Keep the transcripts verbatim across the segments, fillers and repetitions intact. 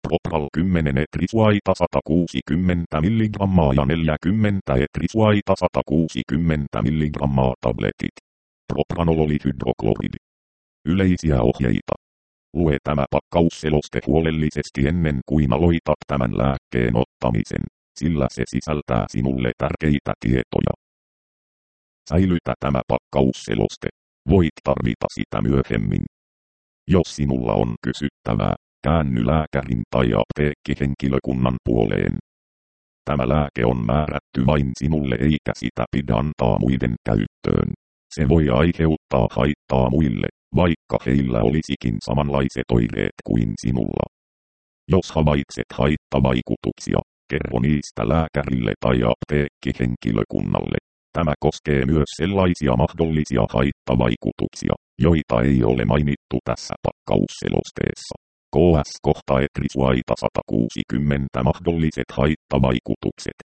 Propral kymmenen etrisuaita sata kuusikymmentä milligrammaa ja neljäkymmentä etrisuaita sata kuusikymmentä milligrammaa tabletit. Propranololihydrokloridi. Yleisiä ohjeita. Lue tämä pakkausseloste huolellisesti ennen kuin aloitat tämän lääkkeen ottamisen, sillä se sisältää sinulle tärkeitä tietoja. Säilytä tämä pakkausseloste. Voit tarvita sitä myöhemmin. Jos sinulla on kysyttävää, käänny lääkärin tai apteekkihenkilökunnan puoleen. Tämä lääke on määrätty vain sinulle eikä sitä pidä antaa muiden käyttöön. Se voi aiheuttaa haittaa muille, vaikka heillä olisikin samanlaiset oireet kuin sinulla. Jos havaitset haittavaikutuksia, kerro niistä lääkärille tai apteekkihenkilökunnalle. Tämä koskee myös sellaisia mahdollisia haittavaikutuksia, joita ei ole mainittu tässä pakkausselosteessa. K S kohta etrisuaita sata kuusikymmentä mahdolliset haittavaikutukset.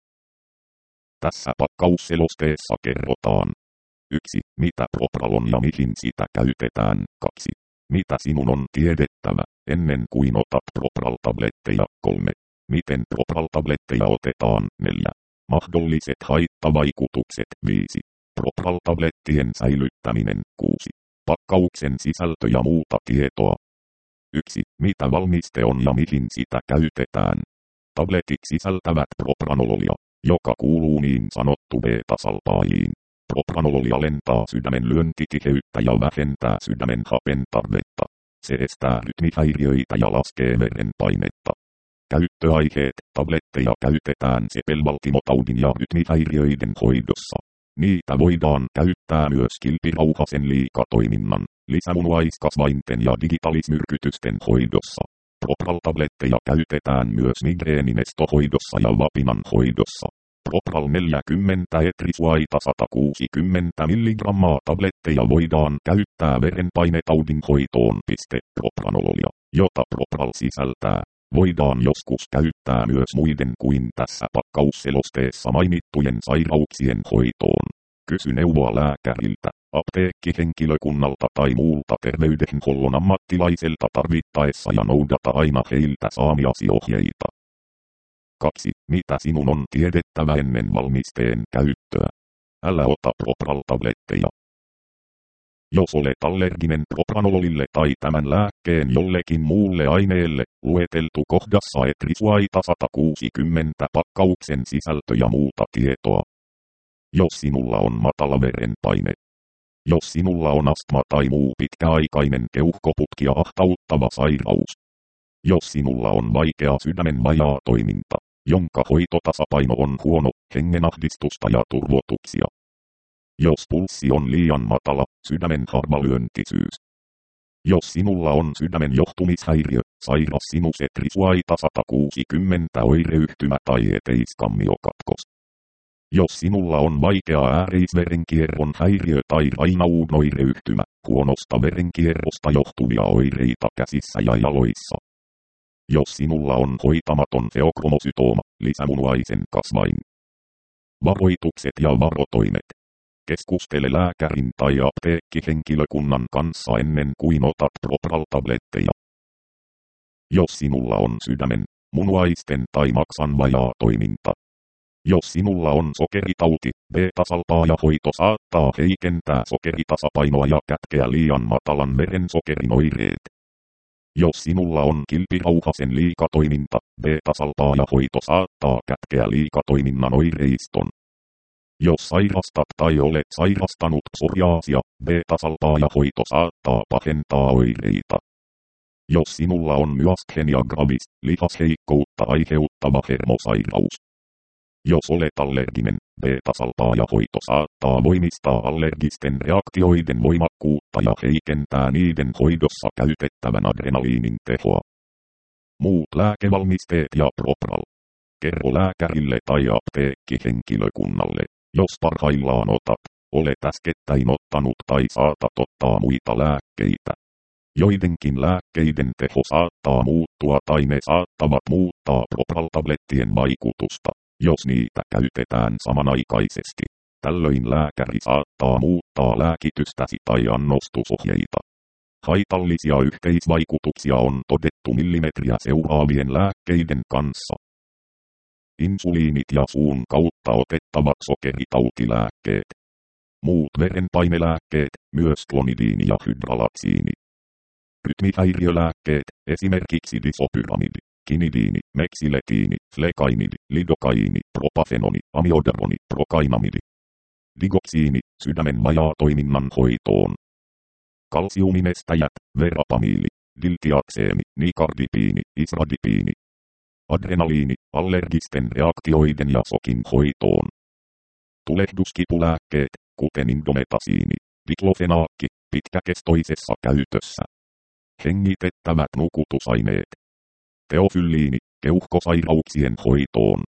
Tässä pakkausselosteessa kerrotaan. yksi. Mitä Propral on ja mihin sitä käytetään. kaksi. Mitä sinun on tiedettävä, ennen kuin otat Propral-tabletteja. kolme. Miten Propral-tabletteja otetaan. neljä. Mahdolliset haittavaikutukset. viisi. Propral-tablettien säilyttäminen. kuusi. Pakkauksen sisältö ja muuta tietoa. yksi. Mitä valmiste on ja mihin sitä käytetään. Tabletit sisältävät propranololia, joka kuuluu niin sanottu beta-salpaajiin. Propranololia alentaa sydämen lyöntitiheyttä ja vähentää sydämen hapen tarvetta. Se estää rytmihäiriöitä ja laskee verenpainetta. Käyttöaiheet. Tabletteja käytetään sepelvaltimotaudin ja rytmihäiriöiden hoidossa. Niitä voidaan käyttää myös kilpirauhasen liikatoiminnan, lisämunuaiskasvainten ja digitaalismyrkytysten hoidossa. Propral-tabletteja käytetään myös migreeniestohoidossa ja vapinan hoidossa. Propral neljäkymmentä etrisuaita sata kuusikymmentä milligrammaa tabletteja voidaan käyttää verenpainetaudin hoitoon. Propranololia, jota Propral sisältää, voidaan joskus käyttää myös muiden kuin tässä pakkausselosteessa mainittujen sairauksien hoitoon. Kysy neuvoa lääkäriltä, apteekkihenkilökunnalta tai muulta terveydenhuollon ammattilaiselta tarvittaessa ja noudata aina heiltä saamiasi ohjeita. kaksi. Mitä sinun on tiedettävä ennen valmisteen käyttöä? Älä ota Propral-tabletteja. Jos olet allerginen propranololille tai tämän lääkkeen jollekin muulle aineelle, lueteltu kohdassa etrisuaita sata kuusikymmentä pakkauksen sisältö ja muuta tietoa. Jos sinulla on matala verenpaine. Jos sinulla on astma tai muu pitkäaikainen keuhkoputkia ahtauttava sairaus. Jos sinulla on vaikea sydämen vajaatoiminta, jonka hoitotasapaino on huono, hengenahdistusta ja turvotuksia. Jos pulssi on liian matala, sydämen harvalyöntisyys. Jos sinulla on sydämen johtumishäiriö, sairas sinus etrisuaita sata kuusikymmentä oireyhtymä tai eteiskammiokatkos. Jos sinulla on vaikea ääreisverenkierron häiriö tai Raynaud-oireyhtymä, huonosta verenkierrosta johtuvia oireita käsissä ja jaloissa. Jos sinulla on hoitamaton feokromosytooma, lisämunuaisen kasvain. Varoitukset ja varotoimet. Keskustele lääkärin tai apteekkihenkilökunnan kanssa ennen kuin otat Propral-tabletteja. Jos sinulla on sydämen, munuaisten tai maksan vajaatoiminta. Jos sinulla on sokeritauti, beta-salpaajahoito saattaa heikentää sokeritasapainoa ja kätkeä liian matalan verensokerin oireet. Jos sinulla on kilpirauhasen liikatoiminta, beta-salpaajahoito saattaa kätkeä liikatoiminnan oireiston. Jos sairastat tai olet sairastanut psoriaasia, beta-salpaajahoito saattaa pahentaa oireita. Jos sinulla on myasthenia gravis, lihasheikkoutta aiheuttava hermosairaus. Jos olet allerginen, beta-salpaajahoito saattaa voimistaa allergisten reaktioiden voimakkuutta ja heikentää niiden hoidossa käytettävän adrenaliinin tehoa. Muut lääkevalmisteet ja Propral. Kerro lääkärille tai apteekkihenkilökunnalle, jos parhaillaan otat, olet äskettäin ottanut tai saatat ottaa muita lääkkeitä. Joidenkin lääkkeiden teho saattaa muuttua tai ne saattavat muuttaa Propral-tablettien vaikutusta, jos niitä käytetään samanaikaisesti. Tällöin lääkäri saattaa muuttaa lääkitystäsi tai annostusohjeita. Haitallisia yhteisvaikutuksia on todettu millimetriä seuraavien lääkkeiden kanssa. Insuliinit ja suun kautta otettavat sokeritautilääkkeet. Muut verenpainelääkkeet, myös klonidiini ja hydralatsiini. Rytmihäiriölääkkeet, esimerkiksi disopyramidi, kinidiini, meksiletiini, flekainidi, lidokaiini, propafenoni, amiodaroni, prokainamidi. Digoksiini, sydämen vajaatoiminnan hoitoon. Kalsiuminestäjät, verapamiili, diltiakseemi, nikardipiini, isradipiini. Adrenaliini, allergisten reaktioiden ja sokin hoitoon. Tulehduskipulääkkeet, kuten indometasiini, diklofenaakki, pitkäkestoisessa käytössä. Hengitettävät nukutusaineet. Teofylliini, keuhkosairauksien hoitoon.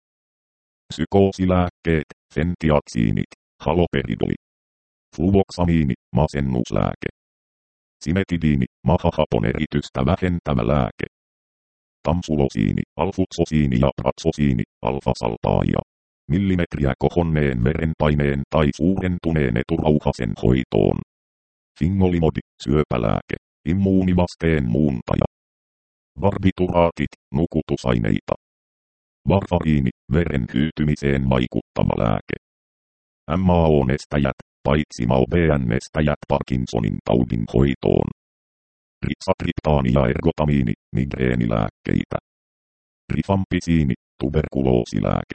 Psykoosilääkkeet, fentiaksiinit, haloperidoli. Fluvoksamiini, masennuslääke. Simetidiini, mahahaponeritystä vähentävä lääke. Tamsulosiini, alfutsosiini ja pratsosiini, alfasalpaaja. Millimetriä kohonneen verenpaineen tai suurentuneen eturauhasen hoitoon. Fingolimodi, syöpälääke, immuunivasteen muuntaja. Barbituraatit, nukutusaineita. Varfariini, veren hyytymiseen vaikuttava lääke. M A O-nestäjät, paitsi M A O B N-nestäjät Parkinsonin taudin hoitoon. Ripsatriptaani ja ergotamiini, migreenilääkkeitä. Rifampisiini, tuberkuloosilääke.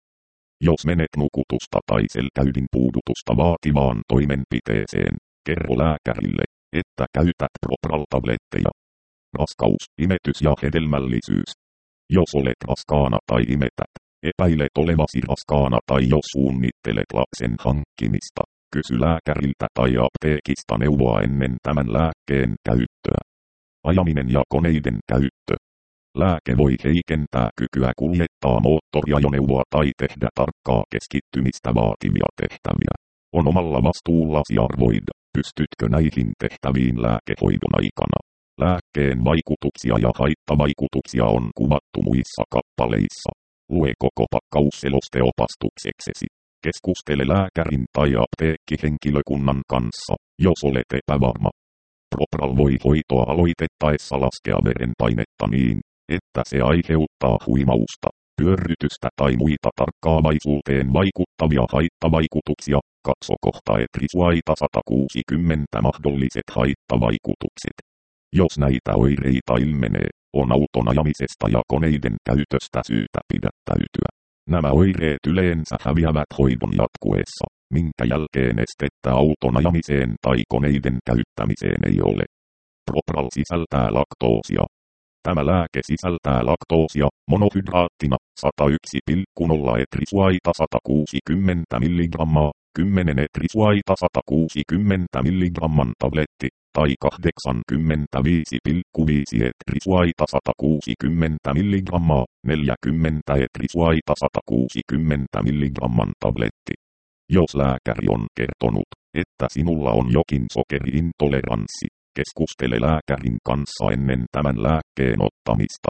Jos menet nukutusta tai selkäydin puudutusta vaativaan toimenpiteeseen, kerro lääkärille, että käytät Propral-tabletteja. Raskaus, imetys ja hedelmällisyys. Jos olet raskaana tai imetät, epäilet olevasi raskaana tai jos suunnittelet lapsen hankkimista, kysy lääkäriltä tai apteekista neuvoa ennen tämän lääkkeen käyttöä. Ajaminen ja koneiden käyttö. Lääke voi heikentää kykyä kuljettaa moottoriajoneuvoa tai tehdä tarkkaa keskittymistä vaativia tehtäviä. On omalla vastuullasi arvoida, pystytkö näihin tehtäviin lääkehoidon aikana. Lääkkeen vaikutuksia ja haittavaikutuksia on kuvattu muissa kappaleissa. Lue koko pakkausseloste opastukseksesi. Keskustele lääkärin tai apteekkihenkilökunnan kanssa, jos olet epävarma. Propral voi hoitoa aloitettaessa laskea verenpainetta niin, että se aiheuttaa huimausta, pyörrytystä tai muita tarkkaavaisuuteen vaikuttavia haittavaikutuksia. Katso kohta Etrisuaita sata kuusikymmentä mahdolliset haittavaikutukset. Jos näitä oireita ilmenee, on auton ajamisesta ja koneiden käytöstä syytä pidättäytyä. Nämä oireet yleensä häviävät hoidon jatkuessa, minkä jälkeen estettä auton ajamiseen tai koneiden käyttämiseen ei ole. Propral sisältää laktoosia. Tämä lääke sisältää laktoosia monohydraattina sata yksi pilkku nolla etrisuaita sata kuusikymmentä milligrammaa, kymmenen etrisuaita sata kuusikymmentä milligramman tabletti, tai kahdeksankymmentäviisi pilkku viisi etrisuaita sata kuusikymmentä milligrammaa, neljäkymmentä etrisuaita sata kuusikymmentä milligramman tabletti. Jos lääkäri on kertonut, että sinulla on jokin sokeriintoleranssi, keskustele lääkärin kanssa ennen tämän lääkkeen ottamista.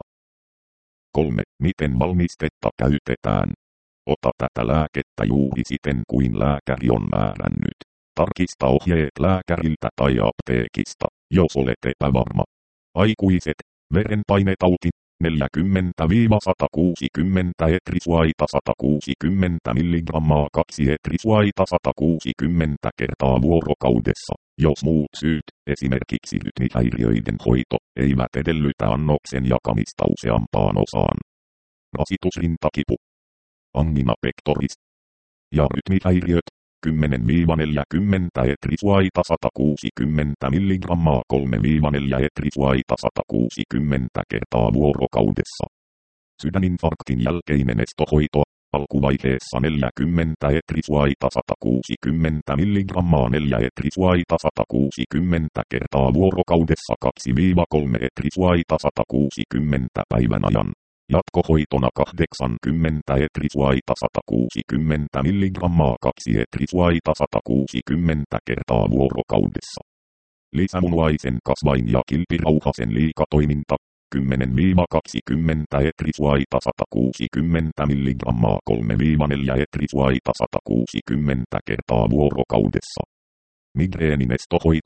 kolme. Miten valmistetta käytetään? Ota tätä lääkettä juuri siten kuin lääkäri on määrännyt. Tarkista ohjeet lääkäriltä tai apteekista, jos olet epävarma. Aikuiset, verenpainetauti, neljäkymmentä sata kuusikymmentä etrisuaita sata kuusikymmentä milligrammaa kaksi etrisuaita sata kuusikymmentä kertaa vuorokaudessa, jos muut syyt, esimerkiksi rytmihäiriöiden hoito, eivät edellytä annoksen jakamista useampaan osaan. Rasitusrintakipu, angina pectoris ja rytmihäiriöt, kymmenen neljäkymmentä etrisuaita sata kuusikymmentä milligrammaa kolme neljä etrisuaita sata kuusikymmentä kertaa vuorokaudessa. Sydäninfarktin jälkeinen estohoito, alkuvaiheessa neljäkymmentä etrisuaita sata kuusikymmentä milligrammaa neljä etrisuaita sata kuusikymmentä kertaa vuorokaudessa kaksi kolme etrisuaita sata kuusikymmentä päivän ajan. Jatkohoitona kahdeksankymmentä etrisuaita sata kuusikymmentä milligrammaa kaksi etrisuaita sata kuusikymmentä kertaa vuorokaudessa. Lisämunuaisen kasvain ja kilpirauhasen liikatoiminta, kymmenen kaksikymmentä etrisuaita sata kuusikymmentä milligrammaa kolme neljä etrisuaita sata kuusikymmentä kertaa vuorokaudessa. Migreenin estohoito,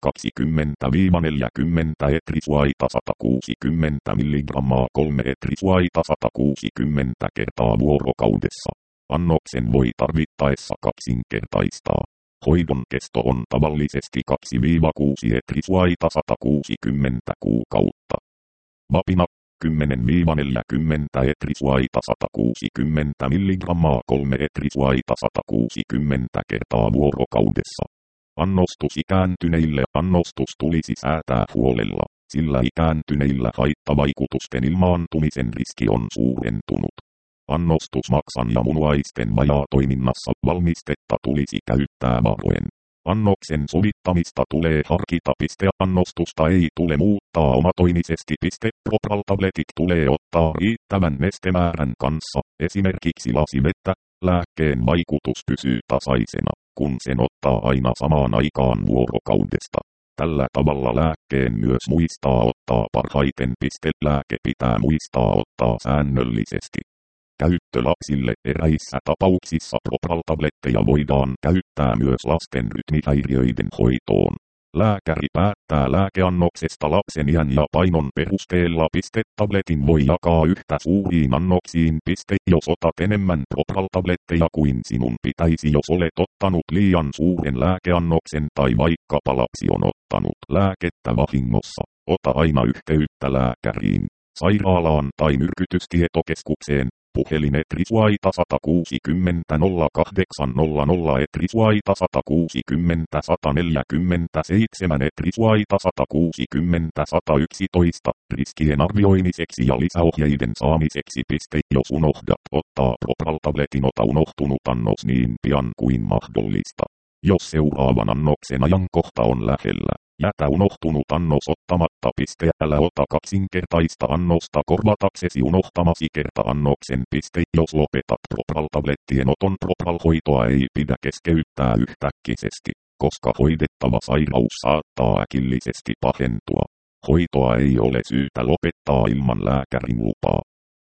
kaksikymmentä neljäkymmentä etrisuaita sata kuusikymmentä milligrammaa kolme etrisuaita sata kuusikymmentä kertaa vuorokaudessa. Annoksen voi tarvittaessa kaksinkertaistaa. Hoidon kesto on tavallisesti kaksi kuusi etrisuaita sata kuusikymmentä kuukautta. Vapina kymmenen neljäkymmentä etrisuaita sata kuusikymmentä milligrammaa kolme etrisuaita sata kuusikymmentä kertaa vuorokaudessa. Annostus ikääntyneille annostus tulisi säätää huolella, sillä ikääntyneillä haittavaikutusten ilmaantumisen riski on suurentunut. Annostusmaksan ja munuaisten vajaatoiminnassa valmistetta tulisi käyttää varoen. Annoksen sovittamista tulee harkita. Pisteannostusta ei tule muuttaa omatoimisesti. Propral-tabletit tulee ottaa riittävän nestemäärän kanssa, esimerkiksi lasivettä. Lääkkeen vaikutus pysyy tasaisena, kun sen ottaa aina samaan aikaan vuorokaudesta. Tällä tavalla lääkkeen myös muistaa ottaa parhaiten. Lääke pitää muistaa ottaa säännöllisesti. Käyttö lapsille. Eräissä tapauksissa propral-tabletteja voidaan käyttää myös lasten rytmihäiriöiden hoitoon. Lääkäri päättää lääkeannoksesta lapsen iän ja painon perusteella. Tabletin voi jakaa yhtä suuriin annoksiin. Jos otat enemmän propral-tabletteja kuin sinun pitäisi, jos olet ottanut liian suuren lääkeannoksen tai vaikkapa lapsi on ottanut lääkettä vahingossa, ota aina yhteyttä lääkäriin, sairaalaan tai myrkytystietokeskukseen. Puhelin etrisuaita sata kuusikymmentä nolla kahdeksan nolla nolla etrisuaita sata kuusikymmentä sata neljäkymmentäseitsemän etrisuaita sata kuusikymmentä sata yksitoista riskien arvioimiseksi ja lisäohjeiden saamiseksi. Jos unohdat ottaa propral-tabletin, ota unohtunut annos niin pian kuin mahdollista. Jos seuraavan annoksen ajankohta on lähellä, jätä unohtunut annos ottamatta. Älä ota kaksinkertaista annosta korvataksesi unohtamasi kerta-annoksen. Jos lopetat propral-tablettien oton, propral-hoitoa ei pidä keskeyttää yhtäkkisesti, koska hoidettava sairaus saattaa äkillisesti pahentua. Hoitoa ei ole syytä lopettaa ilman lääkärin lupaa.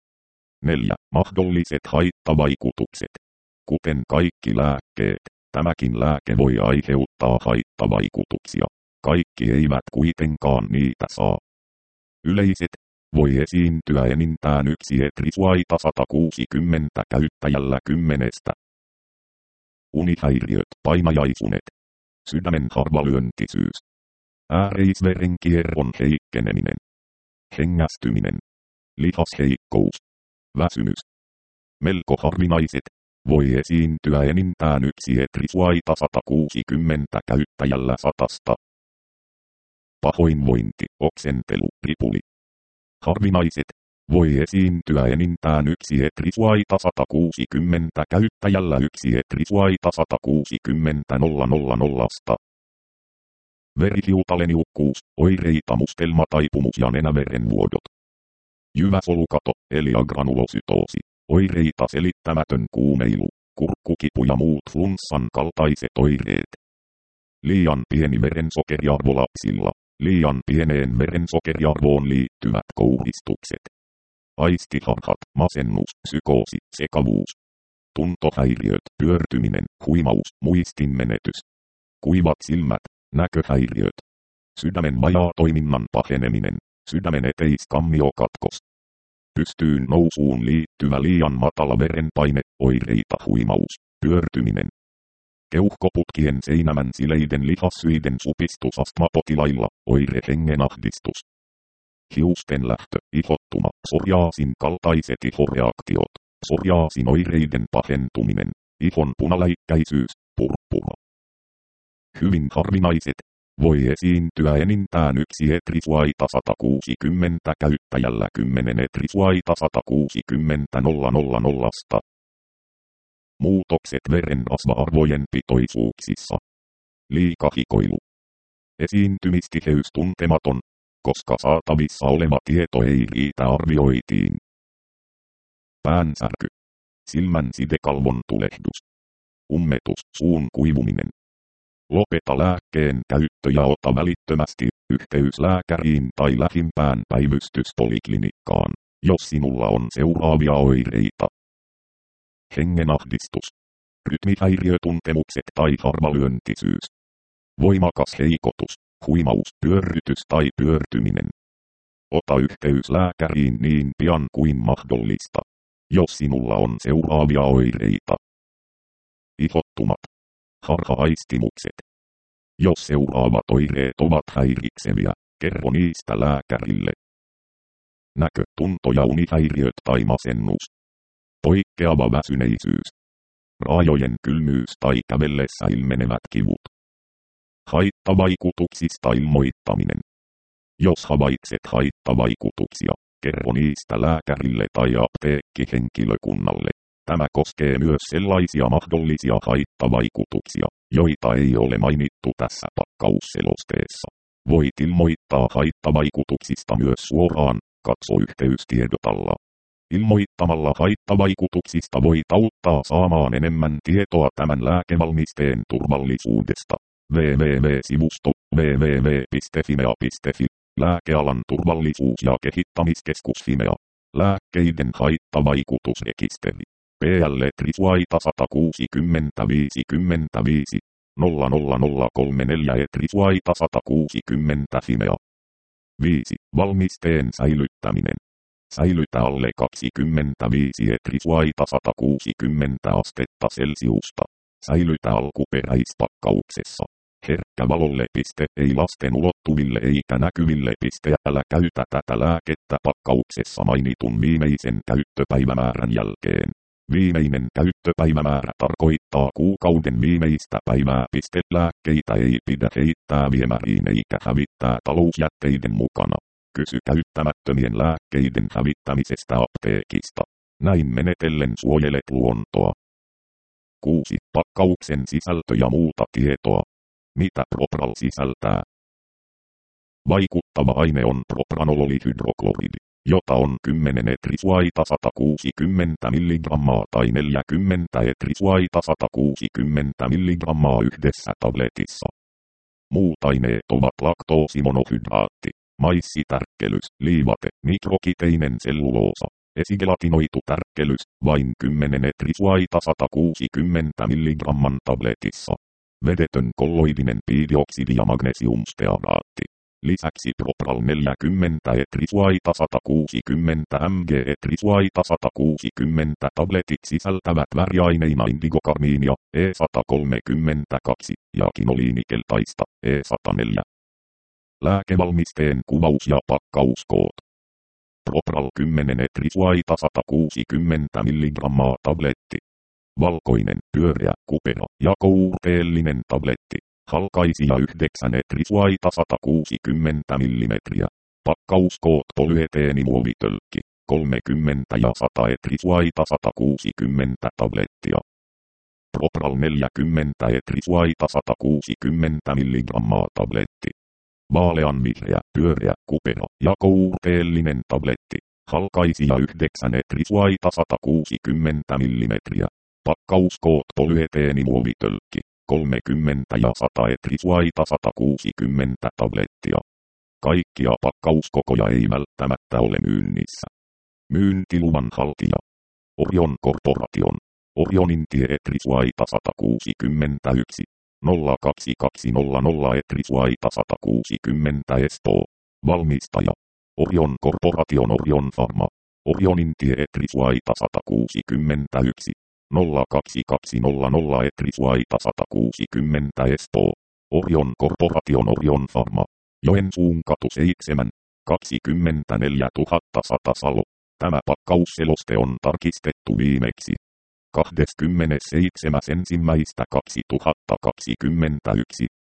neljä. Mahdolliset haittavaikutukset. Kuten kaikki lääkkeet, tämäkin lääke voi aiheuttaa haittavaikutuksia. Kaikki eivät kuitenkaan niitä saa. Yleiset. Voi esiintyä enintään yksi etrisuaita sata kuusikymmentä käyttäjällä kymmenestä. Unihäiriöt, painajaisunet. Sydämen harvalyöntisyys. Ääreisverenkierron heikkeneminen. Hengästyminen. Lihasheikkous. Väsymys. Melko harvinaiset. Voi esiintyä enintään yksi etrisuaita sata kuusikymmentä käyttäjällä satasta. Pahoinvointi, oksentelu, ripuli. Harvinaiset. Voi esiintyä enintään yksi etrisuaita sata kuusikymmentä käyttäjällä yksi etrisuaita sata kuusikymmentä nolla nolla nollasta. Verihiutaleniukkuus, oireita, mustelma, taipumus ja nenäverenvuodot. Jyväsolukato, eli agranulosytoosi, oireita, selittämätön kuumeilu, kurkkukipu ja muut flunssan kaltaiset oireet. Liian pieni verensokeriarvo lapsilla. Liian pieneen verensokeriarvoon liittyvät kouristukset. Aistiharhat, masennus, psykoosi, sekavuus. Tuntohäiriöt, pyörtyminen, huimaus, muistinmenetys. Kuivat silmät, näköhäiriöt. Sydämen vajaatoiminnan paheneminen, sydämen eteiskammiokatkos. Pystyyn nousuun liittyvä liian matala verenpaine, oireita, huimaus, pyörtyminen. Keuhkoputkien seinämän sileiden lihassyiden supistus astmapotilailla, oire hengenahdistus. Hiusten lähtö, ihottuma, psoriaasin kaltaiset ihoreaktiot, psoriaasin oireiden pahentuminen, ihon punaläikkäisyys, purppura. Hyvin harvinaiset. Voi esiintyä enintään yksi etrisuaita sata kuusikymmentä käyttäjällä kymmenen etrisuaita sata kuusikymmentä nolla nolla nollasta. Muutokset verenrasva-arvojen pitoisuuksissa. Liikahikoilu. Esiintymistiheys tuntematon, koska saatavissa oleva tieto ei riitä arvioitiin. Päänsärky. Silmän sidekalvon tulehdus. Ummetus, suun kuivuminen. Lopeta lääkkeen käyttö ja ota välittömästi yhteys lääkäriin tai lähimpään päivystyspoliklinikkaan, jos sinulla on seuraavia oireita. Hengenahdistus. Rytmihäiriötuntemukset tai harvalyöntisyys. Voimakas heikotus. Huimaus, pyörrytys tai pyörtyminen. Ota yhteys lääkäriin niin pian kuin mahdollista, jos sinulla on seuraavia oireita. Ihottumat. Harha-aistimukset. Jos seuraavat oireet ovat häiritseviä, kerro niistä lääkärille. Näkö, tunto ja unihäiriöt tai masennus. Poikkeava väsyneisyys. Raajojen kylmyys tai kävellessä ilmenevät kivut. Haittavaikutuksista ilmoittaminen. Jos havaitset haittavaikutuksia, kerro niistä lääkärille tai apteekkihenkilökunnalle. Tämä koskee myös sellaisia mahdollisia haittavaikutuksia, joita ei ole mainittu tässä pakkausselosteessa. Voit ilmoittaa haittavaikutuksista myös suoraan, katso yhteystiedot alla. Ilmoittamalla haittavaikutuksista voit auttaa saamaan enemmän tietoa tämän lääkevalmisteen turvallisuudesta. www-sivusto www piste fimea piste fi Lääkealan turvallisuus- ja kehittämiskeskus Fimea. Lääkkeiden haittavaikutusrekisteri. P L Trisuaita sata kuusikymmentä viisikymmentäviisi nolla nolla nolla kolme neljä E Trisuaita sata kuusikymmentä Fimea. viisi. Valmisteen säilyttäminen. Säilytä alle kaksikymmentäviisi E Trisuaita sata kuusikymmentä astetta Celsiusta. Säilytä alkuperäispakkauksessa. Herkkä valolle piste ei lasten ulottuville eikä näkyville piste älä käytä tätä lääkettä pakkauksessa mainitun viimeisen käyttöpäivämäärän jälkeen. Viimeinen käyttöpäivämäärä tarkoittaa kuukauden viimeistä päivää. Piste lääkkeitä ei pidä heittää viemäriin eikä hävittää talousjätteiden mukana. Kysy käyttämättömien lääkkeiden hävittämisestä apteekista. Näin menetellen suojelet luontoa. kuusi. Pakkauksen sisältö ja muuta tietoa. Mitä Propral sisältää? Vaikuttava aine on propranololihydrokloridi, jota on kymmenen E Trisuaita sata kuusikymmentä milligrammaa tai neljäkymmentä E Trisuaita sata kuusikymmentä milligrammaa yhdessä tabletissa. Muut aineet ovat laktoosimonohydraatti, maissitärkkelys, liivate, mikrokiteinen selluloosa, esigelatinoitu tärkkelys, vain kymmenen E Trisuaita sata kuusikymmentä milligramman tabletissa. Vedetön kolloidinen piidioksidi ja magnesiumstearaatti. Lisäksi Propral neljäkymmentä E Trisuaita sata kuusikymmentä milligrams E Trisuaita sata kuusikymmentä tabletit sisältävät väriaineina indigokarmiinia E sata kolmekymmentäkaksi ja kinoliinikeltaista E sata neljä. Lääkevalmisteen kuvaus ja pakkauskoot. Propral kymmenen E Trisuaita sata kuusikymmentä milligrammaa tabletti. Valkoinen, pyöreä, kupera ja kourteellinen tabletti. Halkaisija yhdeksän E Trisuaita sata kuusikymmentä millimetriä. Pakkauskoot polyeteenimuovitölkki. kolmekymmentä ja sata E Trisuaita sata kuusikymmentä tablettia. Propral neljäkymmentä E Trisuaita sata kuusikymmentä milligrammaa tabletti. Vaaleanvihreä, pyöreä, kupera ja kourteellinen tabletti. Halkaisija yhdeksän E Trisuaita sata kuusikymmentä millimetriä. Pakkauskoot polyeteenimuovitölkki. kolmekymmentä ja sata E Trisuaita sata kuusikymmentä tablettia. Kaikkia pakkauskokoja ei välttämättä ole myynnissä. Myyntiluvan haltija. Orion Corporation. Orionin tie E Trisuaita sata kuusikymmentäyksi nolla kaksi kaksi nolla nolla E Trisuaita sata kuusikymmentä Espoo. Valmistaja. Orion Corporation Orion Pharma. Orionin tie E Trisuaita sata kuusikymmentäyksi nolla kaksi kaksi nolla nolla E Trisuaita sata kuusikymmentä Espoo. Orion Corporation Orion Pharma. Joensuun katu seitsemän kaksikymmentäneljätuhattasata Salo. Tämä pakkausseloste on tarkistettu viimeksi kahdeskymmenesseitsemäs ensimmäistä kaksituhattakaksikymmentäyksi.